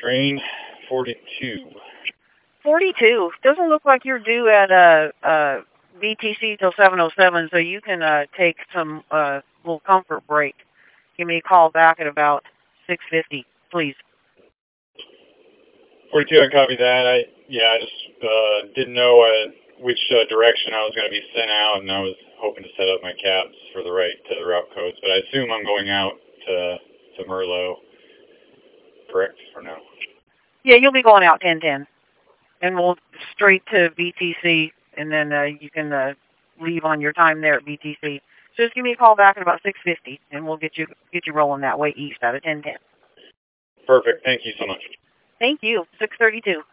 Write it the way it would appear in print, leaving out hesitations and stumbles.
Train 42. 42. Doesn't look like you're due at BTC till 7:07, so you can take some little comfort break. Give me a call back at about 6:50, please. 42, I copy that. I just didn't know which direction I was going to be sent out, and I was hoping to set up my caps for the right route codes, but I assume I'm going out to Merlot, correct, or no? Yeah, you'll be going out 10:10, and we'll straight to BTC, and then you can leave on your time there at BTC. So just give me a call back at about 6:50, and we'll get you rolling that way east out of 10:10. Perfect. Thank you so much. Thank you. 6:32.